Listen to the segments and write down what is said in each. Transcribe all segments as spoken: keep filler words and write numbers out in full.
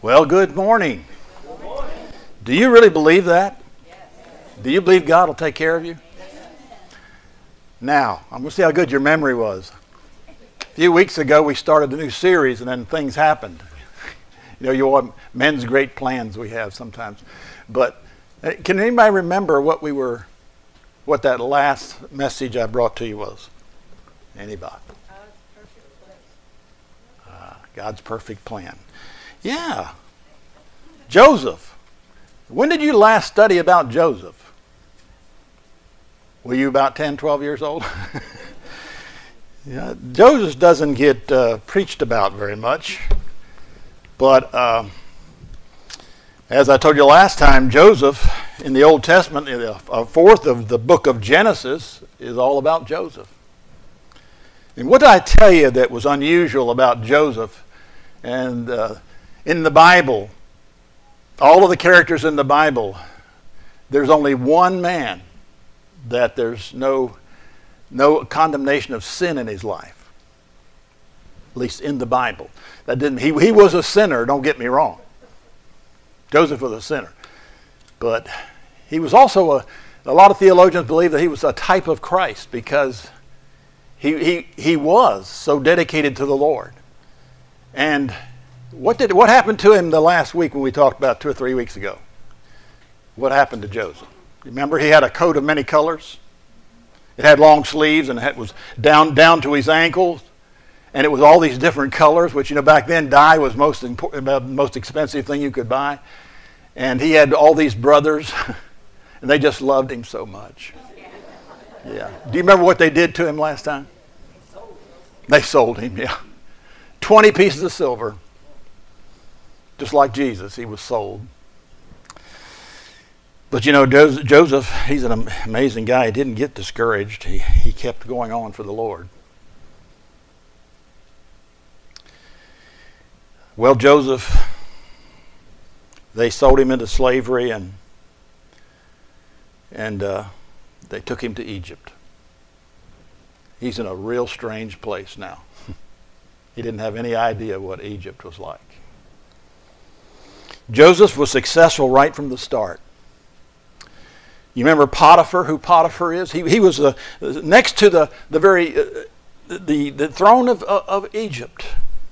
Well, good morning. Good morning. Do you really believe that? Yes. Do you believe God will take care of you? Yes. Now, I'm going to see how good your memory was. A few weeks ago, we started a new series, and then things happened. You know, you want men's great plans we have sometimes. But can anybody remember what we were, what that last message I brought to you was? Anybody? Uh, God's perfect plan. Yeah. Joseph. When did you last study about Joseph? Were you about ten, twelve years old? Yeah, Joseph doesn't get uh, preached about very much. But uh, as I told you last time, Joseph in the Old Testament, a fourth of the book of Genesis is all about Joseph. And what did I tell you that was unusual about Joseph? And uh, in the Bible, all of the characters in the Bible, there's only one man that there's no no condemnation of sin in his life. At least in the Bible. That didn't he he was a sinner, don't get me wrong. Joseph was a sinner. But he was also a a lot of theologians believe that he was a type of Christ because he he he was so dedicated to the Lord. And What did what happened to him the last week when we talked about two or three weeks ago? What happened to Joseph? Remember, he had a coat of many colors. It had long sleeves and it was down down to his ankles, and it was all these different colors. Which you know back then dye was most important, the most expensive thing you could buy. And he had all these brothers, and they just loved him so much. Yeah. Do you remember what they did to him last time? They sold him. Yeah. Twenty pieces of silver. Just like Jesus, he was sold. But you know, Joseph, he's an amazing guy. He didn't get discouraged. He, he kept going on for the Lord. Well, Joseph, they sold him into slavery and, and uh, they took him to Egypt. He's in a real strange place now. He didn't have any idea what Egypt was like. Joseph was successful right from the start. You remember Potiphar, who Potiphar is? He he was the, next to the the very uh, the the throne of of Egypt,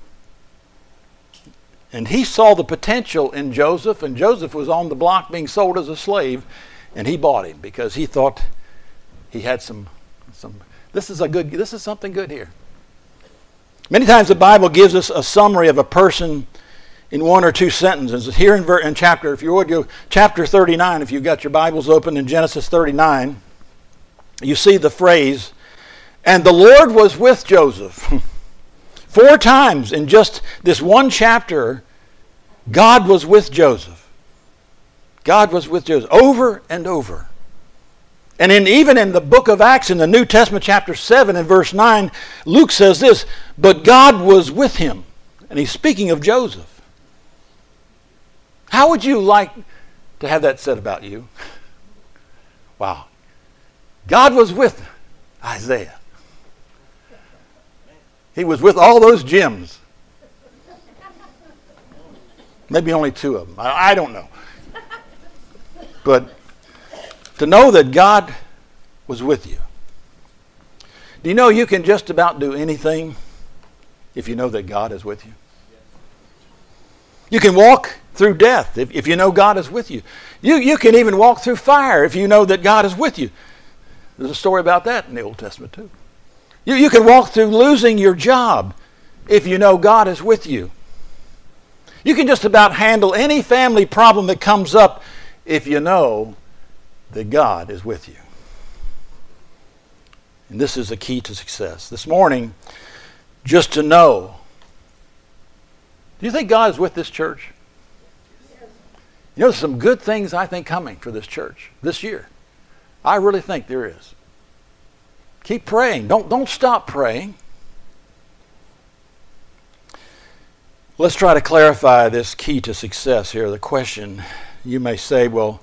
and he saw the potential in Joseph. And Joseph was on the block being sold as a slave, and he bought him because he thought he had some some. This is a good. This is something good here. Many times the Bible gives us a summary of a person in one or two sentences. Here in, ver- in chapter, if you would go, chapter thirty-nine, if you've got your Bibles open in Genesis thirty-nine, you see the phrase, and the Lord was with Joseph. Four times in just this one chapter, God was with Joseph. God was with Joseph over and over. And in, even in the book of Acts, in the New Testament, chapter seven and verse nine, Luke says this, but God was with him. And he's speaking of Joseph. How would you like to have that said about you? Wow. God was with Isaiah. He was with all those gems. Maybe only two of them. I, I don't know. But to know that God was with you. Do you know you can just about do anything if you know that God is with you? You can walk through death if, if you know God is with you. You you can even walk through fire if you know that God is with you. There's a story about that in the Old Testament too. You, you can walk through losing your job if you know God is with you. You can just about handle any family problem that comes up if you know that God is with you. And this is the key to success. This morning, just to know. Do you think God is with this church? You know, there's some good things I think coming for this church this year. I really think there is. Keep praying. Don't, don't stop praying. Let's try to clarify this key to success here. The question, you may say, well,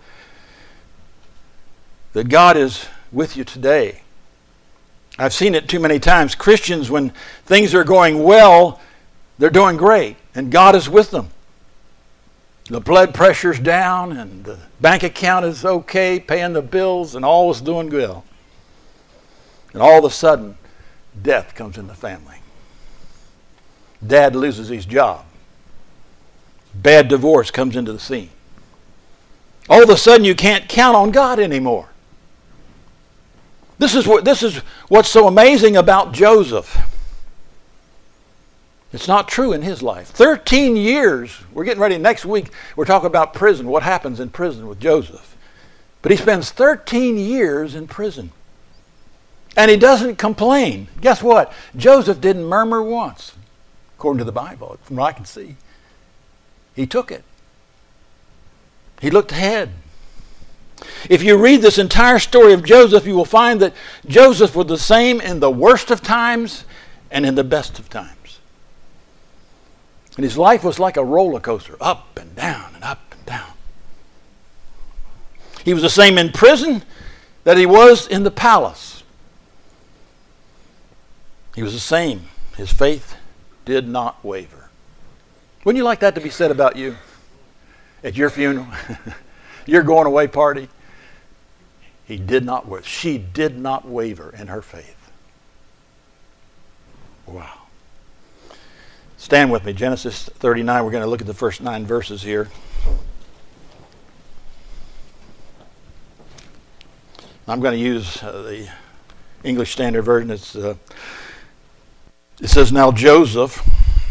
that God is with you today. I've seen it too many times. Christians, when things are going well, they're doing great, and God is with them. The blood pressure's down and the bank account is okay, paying the bills, and all was doing good. And all of a sudden, death comes in the family. Dad loses his job. Bad divorce comes into the scene. All of a sudden, you can't count on God anymore. This is what this is what's so amazing about Joseph. It's not true in his life. Thirteen years. We're getting ready next week. We're talking about prison. What happens in prison with Joseph? But he spends thirteen years in prison. And he doesn't complain. Guess what? Joseph didn't murmur once, according to the Bible, from what I can see. He took it. He looked ahead. If you read this entire story of Joseph, you will find that Joseph was the same in the worst of times and in the best of times. And his life was like a roller coaster, up and down and up and down. He was the same in prison that he was in the palace. He was the same. His faith did not waver. Wouldn't you like that to be said about you? At your funeral, your going away party? He did not waver. She did not waver in her faith. Wow. Stand with me. Genesis thirty-nine. We're going to look at the first nine verses here. I'm going to use uh, the English Standard Version. It's, uh, it says, "Now Joseph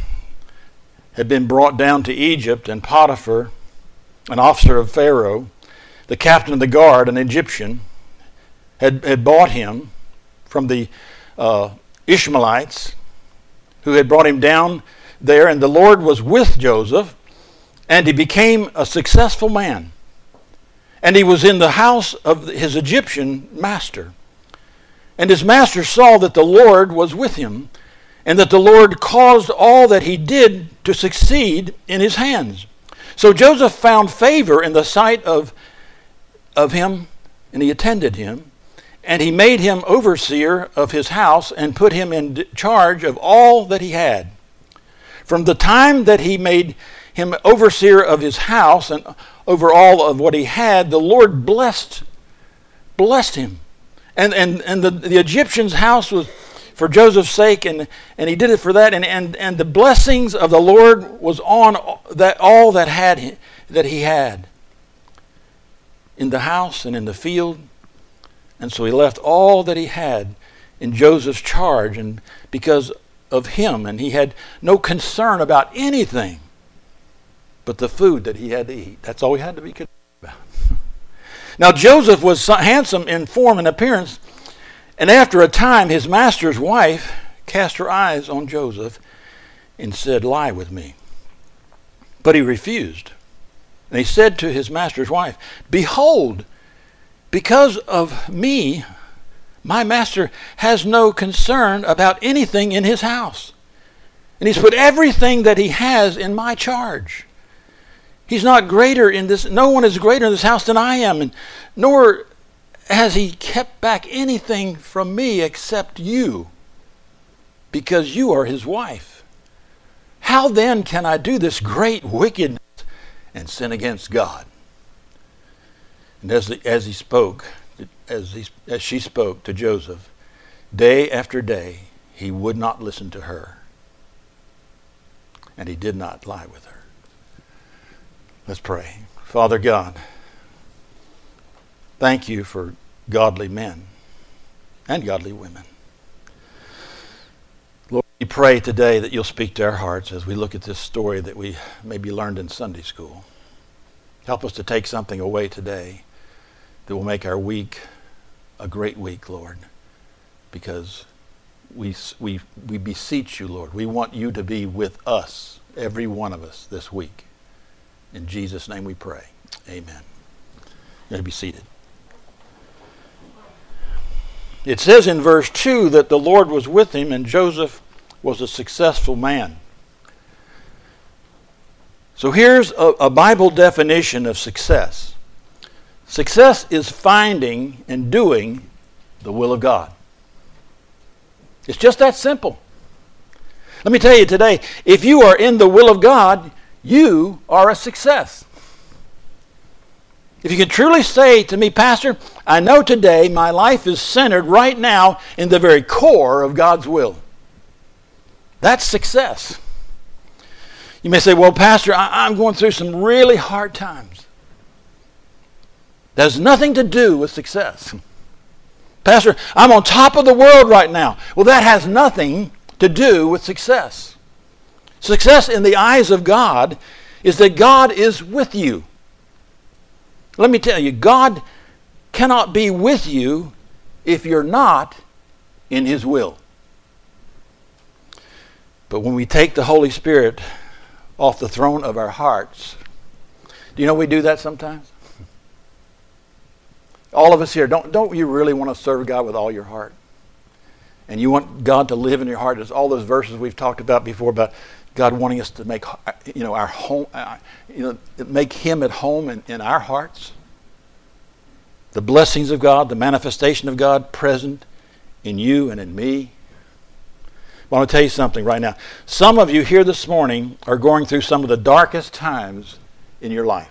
had been brought down to Egypt, and Potiphar, an officer of Pharaoh, the captain of the guard, an Egyptian, had, had bought him from the uh, Ishmaelites, who had brought him down there, and the Lord was with Joseph, and he became a successful man. And he was in the house of his Egyptian master. And his master saw that the Lord was with him, and that the Lord caused all that he did to succeed in his hands. So Joseph found favor in the sight of, of him, and he attended him, and he made him overseer of his house and put him in charge of all that he had. From the time that he made him overseer of his house and over all of what he had, the Lord blessed blessed him. And and, and the, the Egyptian's house was for Joseph's sake, and, and he did it for that, and, and, and the blessings of the Lord was on that all that had that he had in the house and in the field. And so he left all that he had in Joseph's charge, and because of him, and he had no concern about anything but the food that he had to eat. That's all he had to be concerned about. Now Joseph was handsome in form and appearance, and after a time his master's wife cast her eyes on Joseph and said, "Lie with me." But he refused. And he said to his master's wife, "Behold, because of me, my master has no concern about anything in his house. And he's put everything that he has in my charge. He's not greater in this, no one is greater in this house than I am, and nor has he kept back anything from me except you, because you are his wife. How then can I do this great wickedness and sin against God?" And as, the, as he spoke, as, he, as she spoke to Joseph, day after day, he would not listen to her. And he did not lie with her. Let's pray. Father God, thank you for godly men and godly women. Lord, we pray today that you'll speak to our hearts as we look at this story that we maybe learned in Sunday school. Help us to take something away today that will make our week a great week, Lord, because we, we, we beseech you, Lord. We want you to be with us, every one of us, this week. In Jesus' name we pray. Amen. You may be seated. It says in verse two that the Lord was with him and Joseph was a successful man. So here's a, a Bible definition of success. Success is finding and doing the will of God. It's just that simple. Let me tell you today, if you are in the will of God, you are a success. If you can truly say to me, Pastor, I know today my life is centered right now in the very core of God's will. That's success. You may say, well, Pastor, I- I'm going through some really hard times. That has nothing to do with success. Pastor, I'm on top of the world right now. Well, that has nothing to do with success. Success in the eyes of God is that God is with you. Let me tell you, God cannot be with you if you're not in His will. But when we take the Holy Spirit off the throne of our hearts, do you know we do that sometimes? All of us here, don't, don't you really want to serve God with all your heart? And you want God to live in your heart. There's all those verses we've talked about before about God wanting us to make, you know, our home, you know, make Him at home in, in our hearts. The blessings of God, the manifestation of God present in you and in me. I want to tell you something right now. Some of you here this morning are going through some of the darkest times in your life.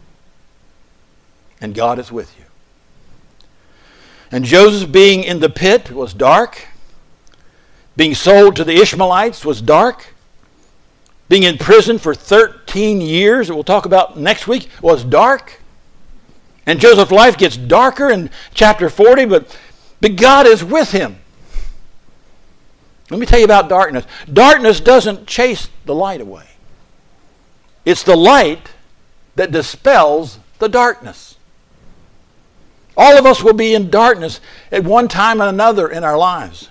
And God is with you. And Joseph being in the pit was dark. Being sold to the Ishmaelites was dark. Being in prison for thirteen years, that we'll talk about next week, was dark. And Joseph's life gets darker in chapter forty, but, but God is with him. Let me tell you about darkness. Darkness doesn't chase the light away. It's the light that dispels the darkness. All of us will be in darkness at one time or another in our lives.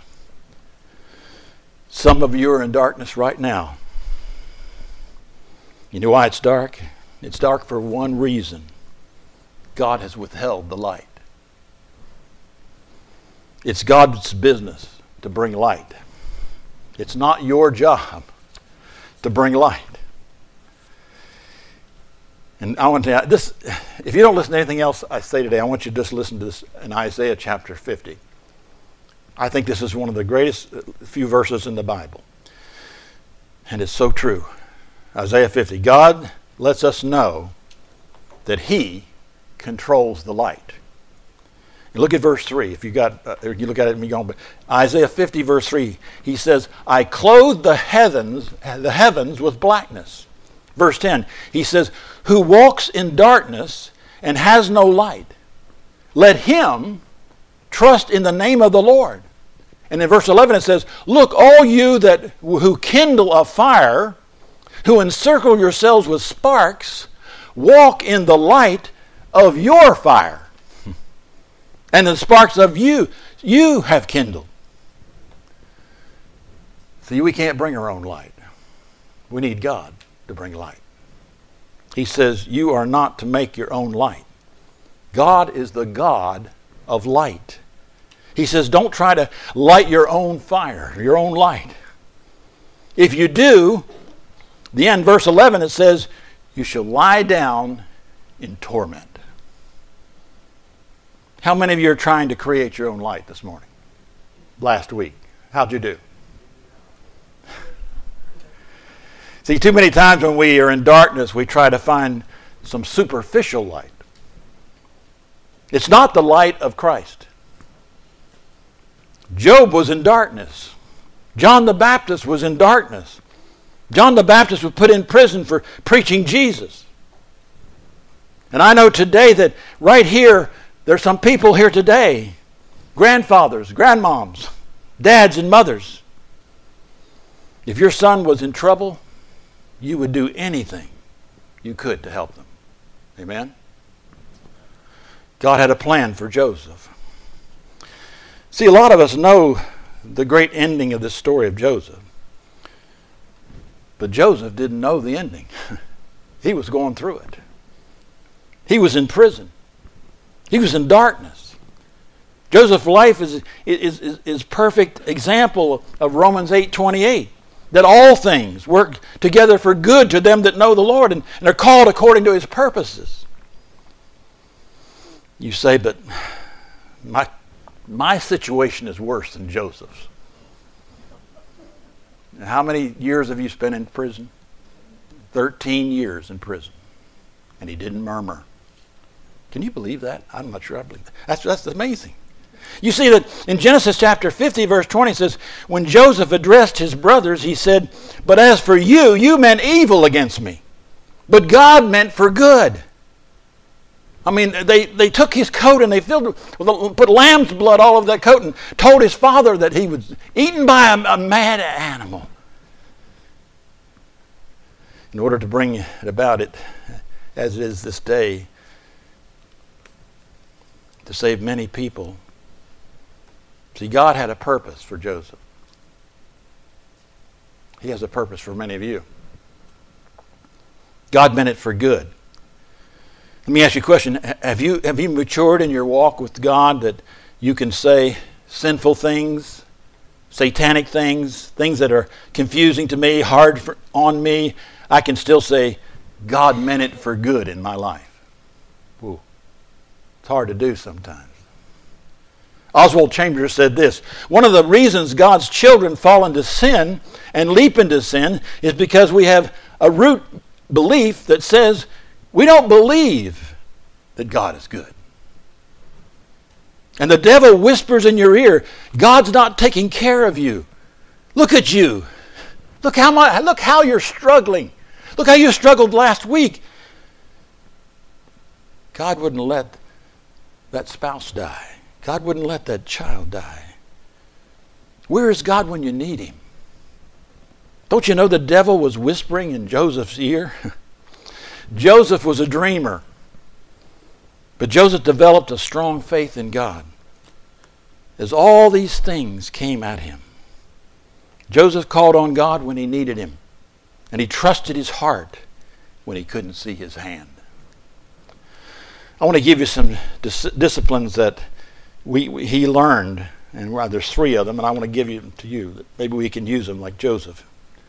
Some of you are in darkness right now. You know why it's dark? It's dark for one reason. God has withheld the light. It's God's business to bring light. It's not your job to bring light. And I want to tell you, this, if you don't listen to anything else I say today, I want you to just listen to this in Isaiah chapter fifty. I think this is one of the greatest few verses in the Bible. And it's so true. Isaiah fifty. God lets us know that He controls the light. And look at verse three. If you got, uh, you look at it and you go, but Isaiah fifty verse three, He says, I clothe the heavens, the heavens with blackness. Verse ten, He says, who walks in darkness and has no light, let him trust in the name of the Lord. And in verse eleven it says, look, all you that who kindle a fire, who encircle yourselves with sparks, walk in the light of your fire. And the sparks of you, you have kindled. See, we can't bring our own light. We need God to bring light. He says, you are not to make your own light. God is the God of light. He says, don't try to light your own fire, your own light. If you do, the end, verse eleven, it says, you shall lie down in torment. How many of you are trying to create your own light this morning? Last week. How'd you do? See, too many times when we are in darkness, we try to find some superficial light. It's not the light of Christ. Job was in darkness. John the Baptist was in darkness. John the Baptist was put in prison for preaching Jesus. And I know today that right here, there's some people here today, grandfathers, grandmoms, dads and mothers. If your son was in trouble, you would do anything you could to help them. Amen? God had a plan for Joseph. See, a lot of us know the great ending of this story of Joseph. But Joseph didn't know the ending. He was going through it. He was in prison. He was in darkness. Joseph's life is is, is, is perfect example of Romans eight twenty-eight. That all things work together for good to them that know the Lord and, and are called according to His purposes. You say, but my, my situation is worse than Joseph's. And how many years have you spent in prison? Thirteen years in prison. And he didn't murmur. Can you believe that? I'm not sure I believe that. That's, that's amazing. You see that in Genesis chapter fifty, verse twenty, it says, when Joseph addressed his brothers, he said, but as for you, you meant evil against me, but God meant for good. I mean, they, they took his coat and they filled it with, put lamb's blood all over that coat and told his father that he was eaten by a, a mad animal. In order to bring it about it, as it is this day, to save many people. See, God had a purpose for Joseph. He has a purpose for many of you. God meant it for good. Let me ask you a question. Have you, have you matured in your walk with God that you can say sinful things, satanic things, things that are confusing to me, hard for, on me? I can still say, God meant it for good in my life. Ooh. It's hard to do sometimes. Oswald Chambers said this, one of the reasons God's children fall into sin and leap into sin is because we have a root belief that says we don't believe that God is good. And the devil whispers in your ear, God's not taking care of you. Look at you. Look how my, look how you're struggling. Look how you struggled last week. God wouldn't let that spouse die. God wouldn't let that child die. Where is God when you need him? Don't you know the devil was whispering in Joseph's ear? Joseph was a dreamer. But Joseph developed a strong faith in God as all these things came at him. Joseph called on God when he needed him, and he trusted his heart when he couldn't see his hand. I want to give you some dis- disciplines that we, we he learned, and well, there's three of them, and I want to give you to you. That maybe we can use them like Joseph.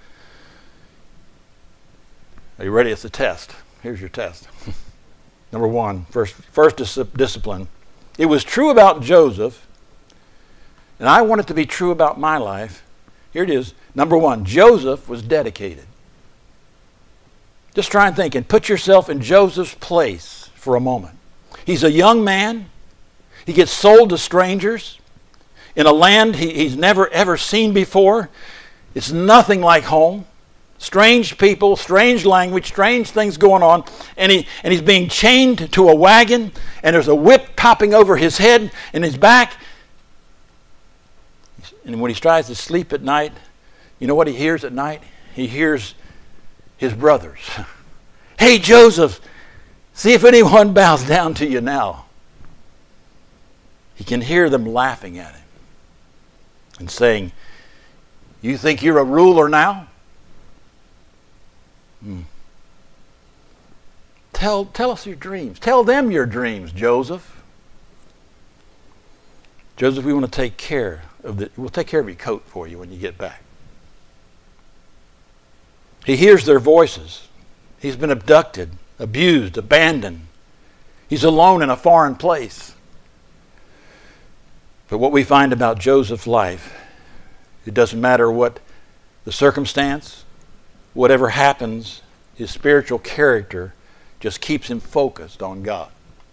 Are you ready? It's a test. Here's your test. Number one, first, first dis- discipline. It was true about Joseph, and I want it to be true about my life. Here it is. Number one, Joseph was dedicated. Just try and think and put yourself in Joseph's place for a moment. He's a young man. He gets sold to strangers in a land he, he's never ever seen before. It's nothing like home. Strange people, strange language, strange things going on. And he and he's being chained to a wagon, and there's a whip popping over his head and his back. And when he tries to sleep at night, you know what he hears at night? He hears his brothers. Hey, Joseph, see if anyone bows down to you now. He can hear them laughing at him and saying, you think you're a ruler now? Hmm. Tell, tell us your dreams. Tell them your dreams, Joseph. Joseph, we want to take care of the, we'll take care of your coat for you when you get back. He hears their voices. He's been abducted, abused, abandoned. He's alone in a foreign place. But what we find about Joseph's life, it doesn't matter what the circumstance, whatever happens, his spiritual character just keeps him focused on God.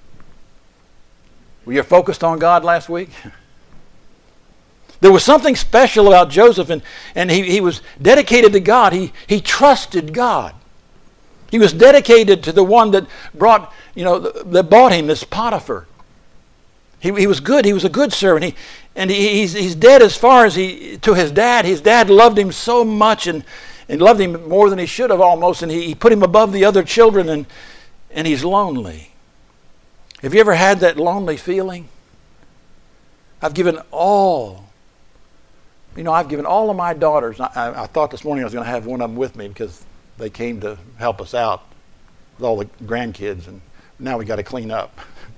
Were you focused on God last week? There was something special about Joseph, and, and he, he was dedicated to God. He, he trusted God. He was dedicated to the one that brought, you know, that bought him, this Potiphar. He, he was good. He was a good servant. He, and he, he's, he's dead as far as he, to his dad. His dad loved him so much and, and loved him more than he should have almost, and he, he put him above the other children, and, and he's lonely. Have you ever had that lonely feeling? I've given all, you know, I've given all of my daughters. I, I, I thought this morning I was going to have one of them with me because they came to help us out with all the grandkids, and now we got to clean up.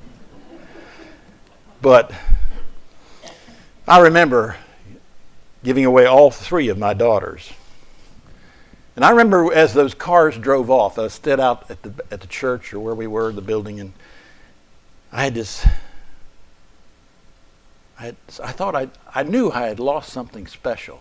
But I remember giving away all three of my daughters. And I remember as those cars drove off, I stood out at the at the church or where we were, the building, and I had this, I, had, I thought I I knew I had lost something special.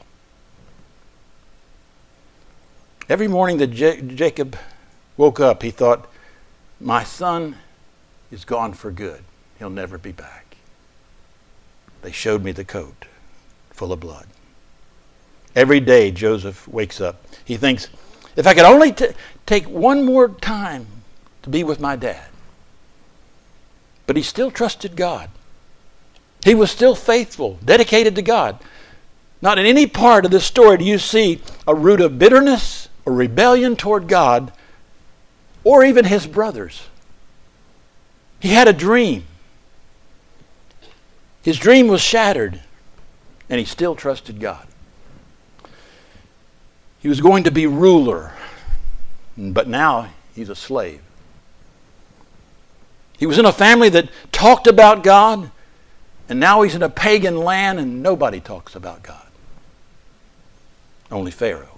Every morning that J- Jacob woke up, he thought, my son is gone for good. He'll never be back. They showed me the coat full of blood. Every day Joseph wakes up. He thinks, if I could only t- take one more time to be with my dad. But he still trusted God. He was still faithful, dedicated to God. Not in any part of this story do you see a root of bitterness or rebellion toward God or even his brothers. He had a dream. His dream was shattered, and he still trusted God. He was going to be ruler, but now he's a slave. He was in a family that talked about God, and now he's in a pagan land and nobody talks about God. Only Pharaoh.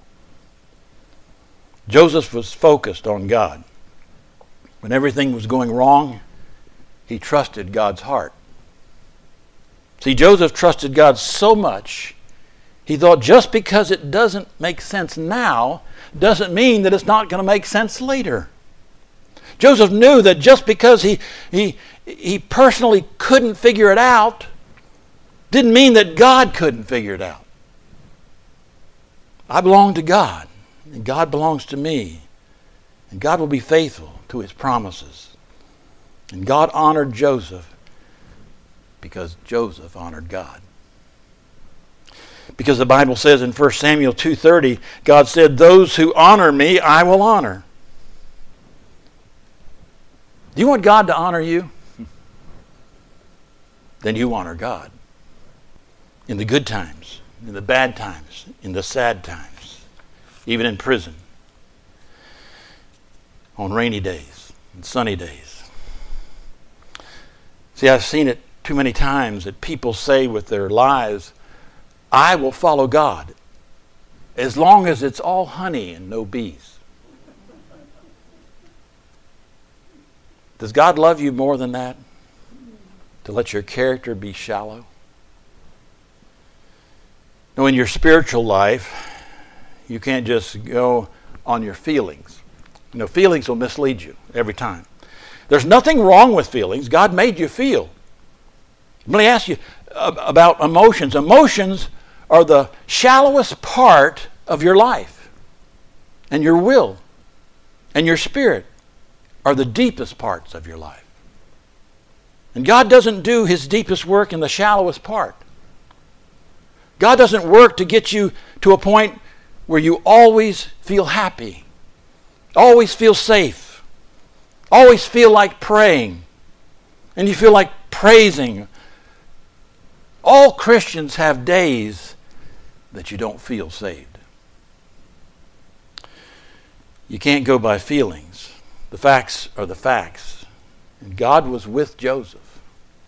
Joseph was focused on God. When everything was going wrong, he trusted God's heart. See, Joseph trusted God so much, he thought just because it doesn't make sense now doesn't mean that it's not going to make sense later. Joseph knew that just because he, he, he personally couldn't figure it out didn't mean that God couldn't figure it out. I belong to God, and God belongs to me, and God will be faithful to his promises. And God honored Joseph because Joseph honored God. Because the Bible says in First Samuel two thirty, God said, those who honor me, I will honor. Do you want God to honor you? Then you honor God. In the good times, in the bad times, in the sad times, even in prison, on rainy days and sunny days. See, I've seen it too many times that people say with their lives, I will follow God as long as it's all honey and no bees. Does God love you more than that? To let your character be shallow? No, in your spiritual life, you can't just go on your feelings. You know, feelings will mislead you every time. There's nothing wrong with feelings. God made you feel. Let me ask you about emotions. Emotions are the shallowest part of your life. And your will and your spirit are the deepest parts of your life. And God doesn't do his deepest work in the shallowest part. God doesn't work to get you to a point where you always feel happy, always feel safe, always feel like praying, and you feel like praising. All Christians have days that you don't feel saved. You can't go by feelings. The facts are the facts. And God was with Joseph.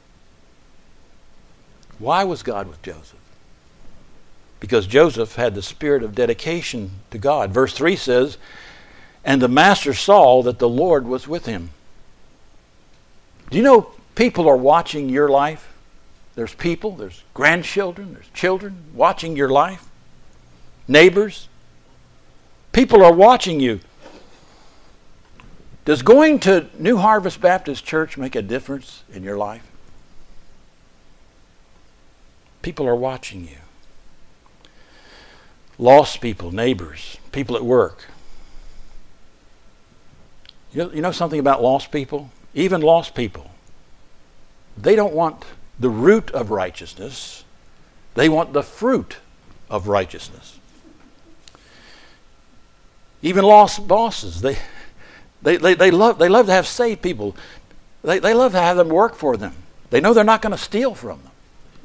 Why was God with Joseph? Because Joseph had the spirit of dedication to God. Verse three says, and the master saw that the Lord was with him. Do you know people are watching your life? There's people, there's grandchildren, there's children watching your life. Neighbors. People are watching you. Does going to New Harvest Baptist Church make a difference in your life? People are watching you. Lost people, neighbors, people at work. You know, you know something about lost people? Even lost people. They don't want the root of righteousness. They want the fruit of righteousness. Even lost bosses, they they, they, they love they love to have saved people. They, they love to have them work for them. They know they're not going to steal from them.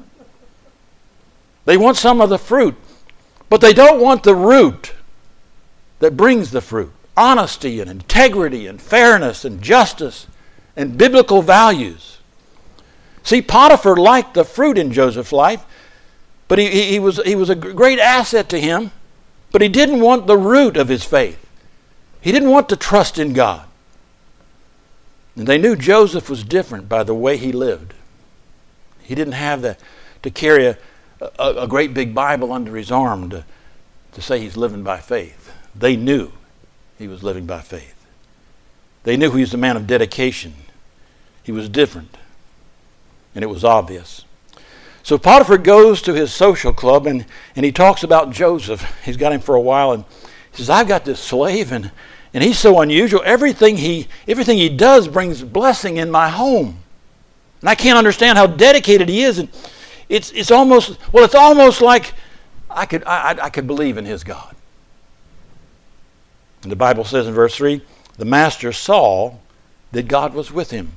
They want some of the fruit. But they don't want the root that brings the fruit. Honesty and integrity and fairness and justice and biblical values. See, Potiphar liked the fruit in Joseph's life, but he, he, he, was, he was a great asset to him, but he didn't want the root of his faith. He didn't want to trust in God. And they knew Joseph was different by the way he lived. He didn't have the, to carry a A, a great big Bible under his arm to, to say he's living by faith. They knew he was living by faith. They knew he was a man of dedication He was different. And it was obvious. So Potiphar goes to his social club and, and he talks about Joseph. He's got him for a while and he says, I've got this slave and, and he's so unusual. Everything he everything he does brings blessing in my home. And I can't understand how dedicated he is. And it's it's almost well, it's almost like I could I, I could believe in his God. And the Bible says in verse three, the master saw that God was with him.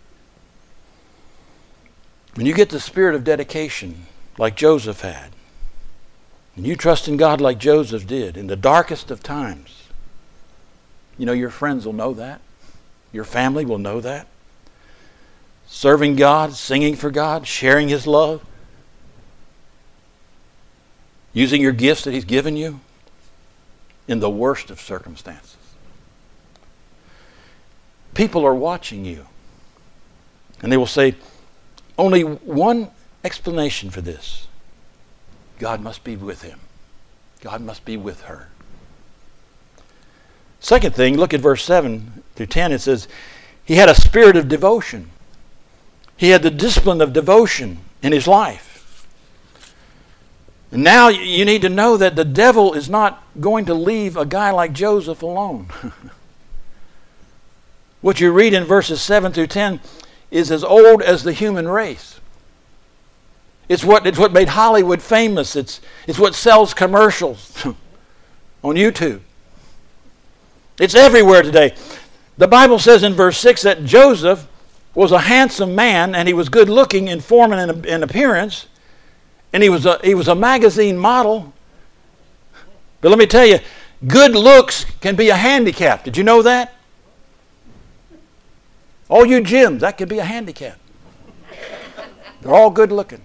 When you get the spirit of dedication like Joseph had, and you trust in God like Joseph did in the darkest of times, you know, your friends will know that. Your family will know that. Serving God, singing for God, sharing His love, using your gifts that He's given you in the worst of circumstances. People are watching you, and they will say, only one explanation for this. God must be with him. God must be with her. Second thing, look at verse seven through ten. It says, he had a spirit of devotion. He had the discipline of devotion in his life. And now you need to know that the devil is not going to leave a guy like Joseph alone. What you read in verses seven through ten is as old as the human race. It's what, it's what made Hollywood famous. It's, it's what sells commercials on YouTube. It's everywhere today. The Bible says in verse six that Joseph was a handsome man and he was good looking in form and in appearance. And he was a, he was a magazine model. But let me tell you, good looks can be a handicap. Did you know that? All you Jims, that could be a handicap. They're all good looking.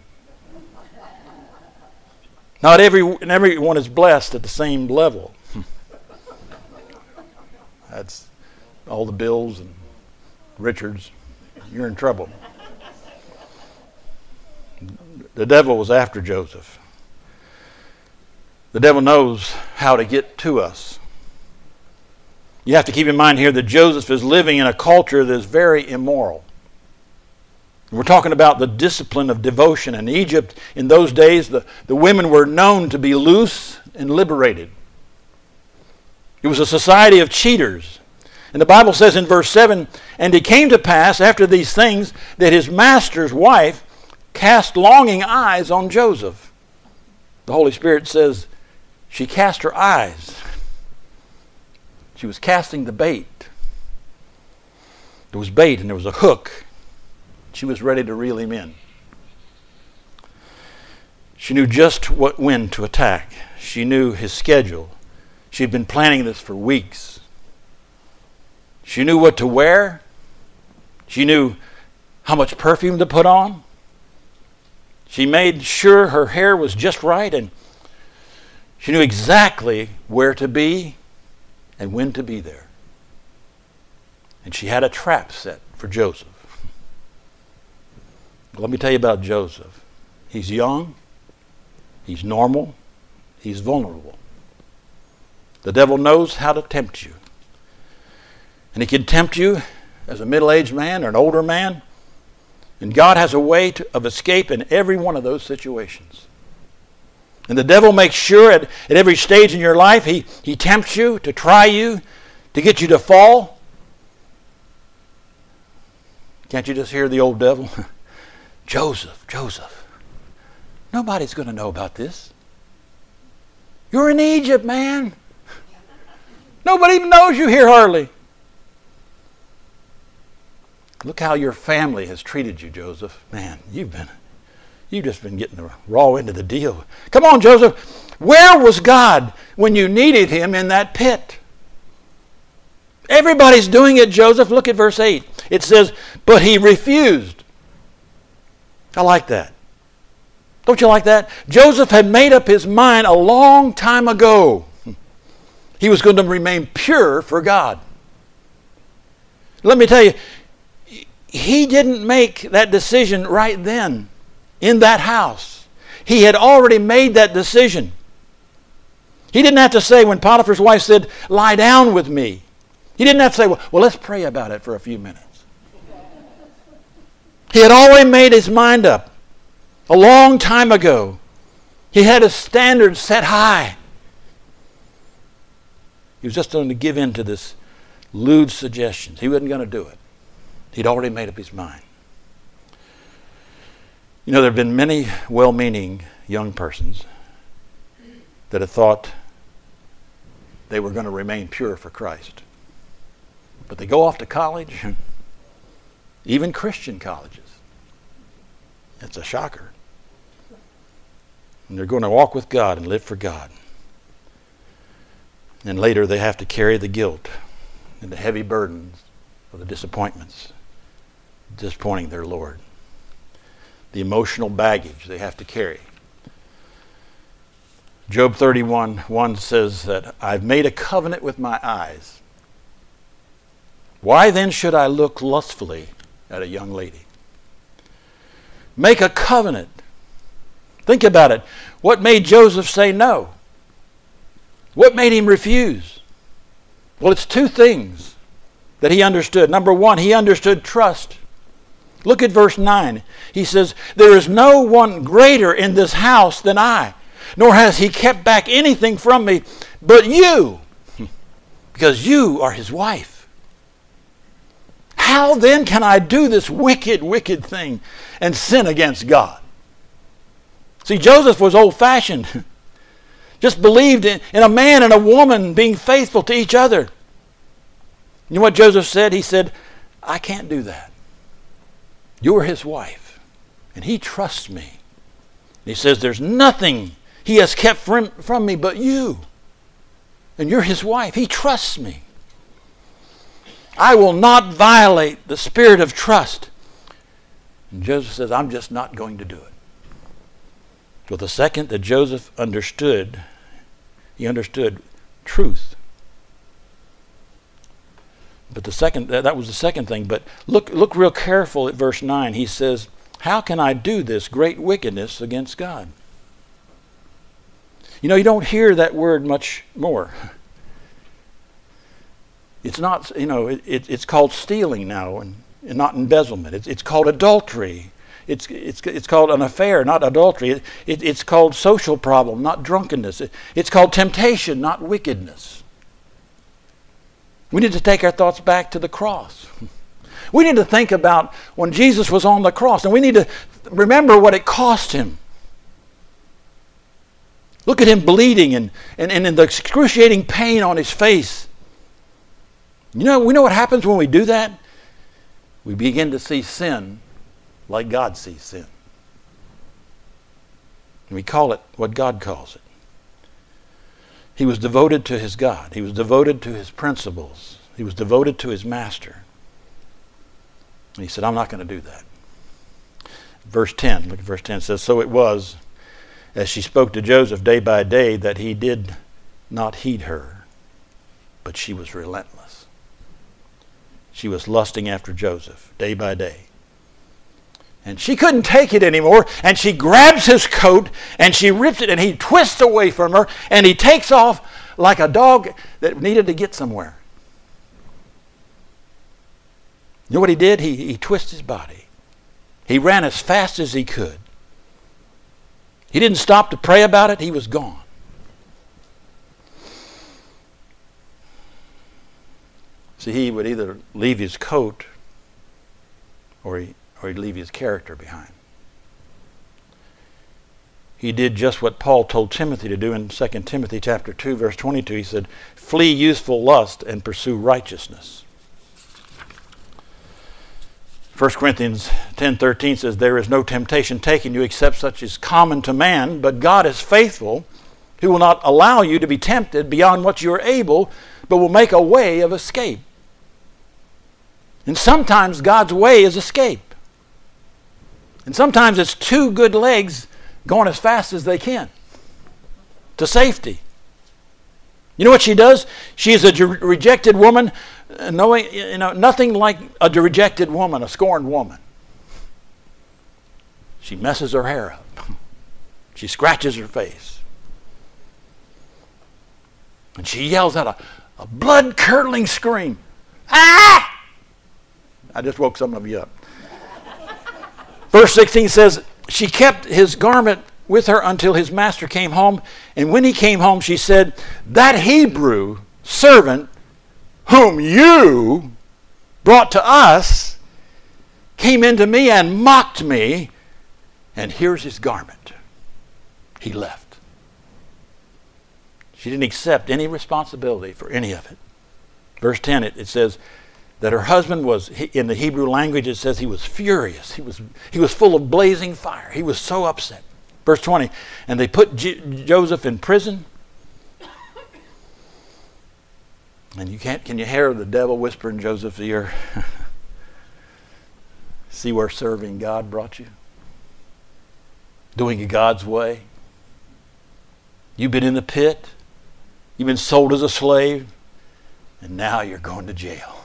Not every, and everyone is blessed at the same level. That's all the Bills and Richards. You're in trouble. The devil was after Joseph. The devil knows how to get to us. You have to keep in mind here that Joseph is living in a culture that is very immoral. We're talking about the discipline of devotion. In Egypt, in those days, the, the women were known to be loose and liberated. It was a society of cheaters. And the Bible says in verse seven, and it came to pass after these things that his master's wife cast longing eyes on Joseph. The Holy Spirit says she cast her eyes. She was casting the bait. There was bait and there was a hook. She was ready to reel him in. She knew just what when to attack. She knew his schedule. She had been planning this for weeks. She knew what to wear. She knew how much perfume to put on. She made sure her hair was just right, and she knew exactly where to be and when to be there. And she had a trap set for Joseph. Let me tell you about Joseph. He's young, he's normal, he's vulnerable. The devil knows how to tempt you. And he can tempt you as a middle-aged man or an older man. And God has a way to, of escape in every one of those situations. And the devil makes sure at, at every stage in your life, he, he tempts you to try you, to get you to fall. Can't you just hear the old devil? Joseph, Joseph, nobody's going to know about this. You're in Egypt, man. Nobody even knows you here hardly. Look how your family has treated you, Joseph. Man, you've been, you've just been getting the raw end of the deal. Come on, Joseph. Where was God when you needed him in that pit? Everybody's doing it, Joseph. Look at verse eight. It says, but he refused. I like that. Don't you like that? Joseph had made up his mind a long time ago. He was going to remain pure for God. Let me tell you, he didn't make that decision right then in that house. He had already made that decision. He didn't have to say when Potiphar's wife said, lie down with me. He didn't have to say, well, well let's pray about it for a few minutes. He had already made his mind up a long time ago. He had his standards set high. He was just going to give in to this lewd suggestions. He wasn't going to do it. He'd already made up his mind. You know, there have been many well-meaning young persons that have thought they were going to remain pure for Christ. But they go off to college, even Christian colleges. It's a shocker. And they're going to walk with God and live for God. And later they have to carry the guilt and the heavy burdens of the disappointments, disappointing their Lord. The emotional baggage they have to carry. Job thirty-one one says that I've made a covenant with my eyes. Why then should I look lustfully at a young lady? Make a covenant. Think about it. What made Joseph say no? What made him refuse? Well, it's two things that he understood. Number one, he understood trust. Look at verse nine. He says, there is no one greater in this house than I, nor has he kept back anything from me but you, because you are his wife. How then can I do this wicked, wicked thing and sin against God? See, Joseph was old-fashioned. Just believed in, in a man and a woman being faithful to each other. You know what Joseph said? He said, I can't do that. You are his wife, and he trusts me. And he says, there's nothing he has kept from, from me but you. And you're his wife. He trusts me. I will not violate the spirit of trust. And Joseph says, I'm just not going to do it. So the second that Joseph understood, he understood truth. But the second, that was the second thing. But look, look real careful at verse nine. He says, how can I do this great wickedness against God? You know, you don't hear that word much more. It's not, you know, it, it, it's called stealing now, and, and not embezzlement. It's, it's called adultery. It's, it's, it's called an affair, not adultery. It, it, it's called social problem, not drunkenness. It, it's called temptation, not wickedness. We need to take our thoughts back to the cross. We need to think about when Jesus was on the cross, and we need to remember what it cost him. Look at him bleeding and, and, and in the excruciating pain on his face. You know, we know what happens when we do that? We begin to see sin like God sees sin. And we call it what God calls it. He was devoted to his God. He was devoted to his principles. He was devoted to his master. And he said, I'm not going to do that. Verse ten, look at verse ten. It says, so it was, as she spoke to Joseph day by day, that he did not heed her, but she was relentless. She was lusting after Joseph day by day. And she couldn't take it anymore, and she grabs his coat, and she rips it, and he twists away from her, and he takes off like a dog that needed to get somewhere. You know what he did? He, he twisted his body. He ran as fast as he could. He didn't stop to pray about it. He was gone. See, he would either leave his coat or he or he'd leave his character behind. He did just what Paul told Timothy to do in Second Timothy chapter two, verse twenty-two. He said, flee youthful lust and pursue righteousness. First Corinthians ten thirteen says, there is no temptation taken you except such as common to man, but God is faithful, who will not allow you to be tempted beyond what you are able, but will make a way of escape. And sometimes God's way is escape. And sometimes it's two good legs going as fast as they can to safety. You know what she does? She is a rejected woman, knowing, you know, nothing like a rejected woman, a scorned woman. She messes her hair up. She scratches her face. And she yells out a, a blood-curdling scream. Ah! I just woke some of you up. Verse sixteen says, she kept his garment with her until his master came home. And when he came home, she said, that Hebrew servant whom you brought to us came into me and mocked me, and here's his garment. He left. She didn't accept any responsibility for any of it. Verse ten, it, it says that her husband was, in the Hebrew language, it says he was furious. He was, he was full of blazing fire. He was so upset. Verse twenty, and they put J- Joseph in prison. And you can't, can you hear the devil whisper in Joseph's ear? See where serving God brought you? Doing it God's way. You've been in the pit. You've been sold as a slave. And now you're going to jail.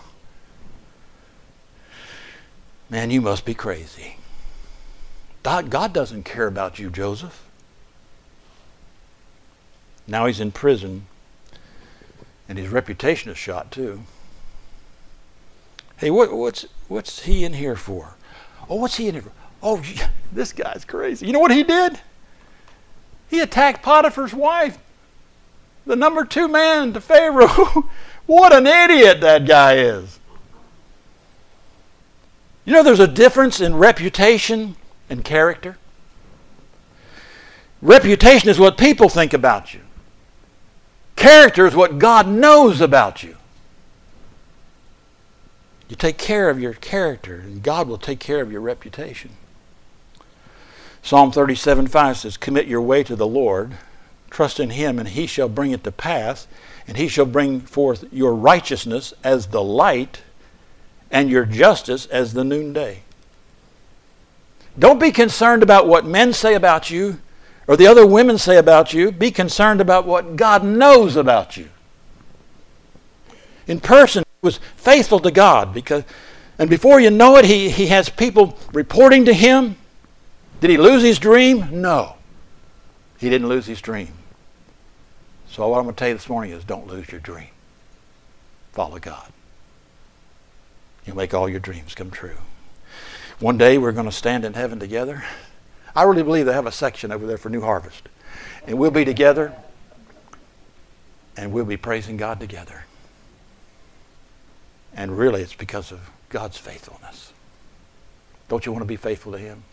Man, you must be crazy. God, God doesn't care about you, Joseph. Now he's in prison. And his reputation is shot too. Hey, what, what's what's he in here for? Oh, what's he in here for? Oh, this guy's crazy. You know what he did? He attacked Potiphar's wife, the number two man to Pharaoh. What an idiot that guy is. You know there's a difference in reputation and character. Reputation is what people think about you. Character is what God knows about you. You take care of your character, and God will take care of your reputation. Psalm thirty-seven five says, commit your way to the Lord, trust in him, and he shall bring it to pass, and he shall bring forth your righteousness as the light, and your justice as the noonday. Don't be concerned about what men say about you, or the other women say about you. Be concerned about what God knows about you. In person, he was faithful to God, because, and before you know it, he, he has people reporting to him. Did he lose his dream? No. He didn't lose his dream. So what I'm going to tell you this morning is don't lose your dream. Follow God. You'll make all your dreams come true. One day we're going to stand in heaven together. I really believe they have a section over there for New Harvest. And we'll be together, and we'll be praising God together. And really it's because of God's faithfulness. Don't you want to be faithful to him?